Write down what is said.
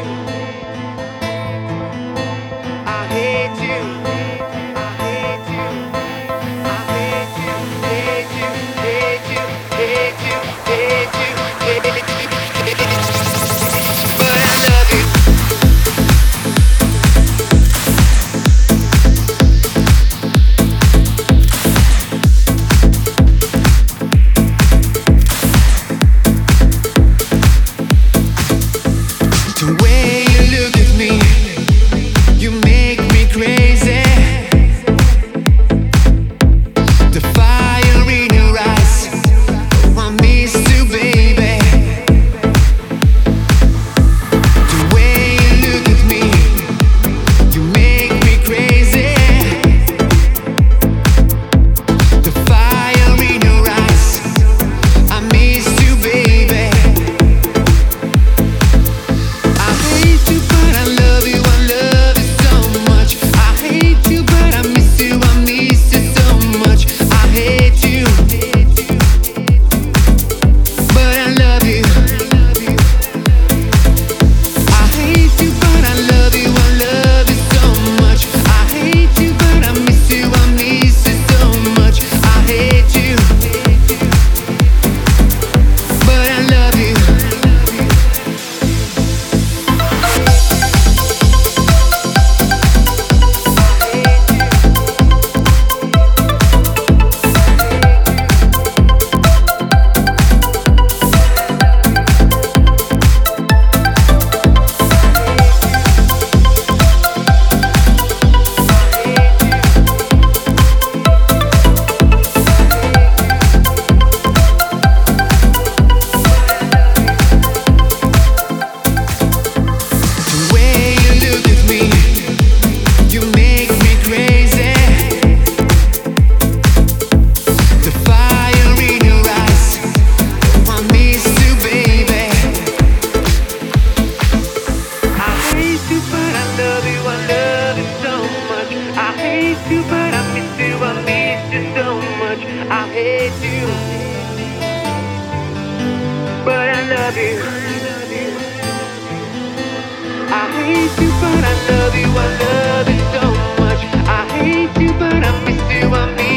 I hate you. I hate you. I hate you. Hate you. Hate you. Hate you. Hate you. Hate you. But I love you. The way you look at me, you make me crazy. The fire in your eyes, oh, I miss you, baby. The way you look at me, you make me crazy. The fire in your eyes, I miss you, baby. I hate you, but I love you. I love you so much. I hate you, but I miss you. I miss you so much. I hate you, but I love you. I hate you, but I love you. I love you so much. I hate you, but I miss you. I miss you so much. I hate you, but I love you. The way you look at me, you make me crazy. The fire in your eyes, oh, I miss you, baby. I hate you, but I love you. I love you so much. I hate you, but I miss you. I miss you so much. I hate you, but I love you. I hate you, but I love you. I love you so much. I hate you, but I miss you. I miss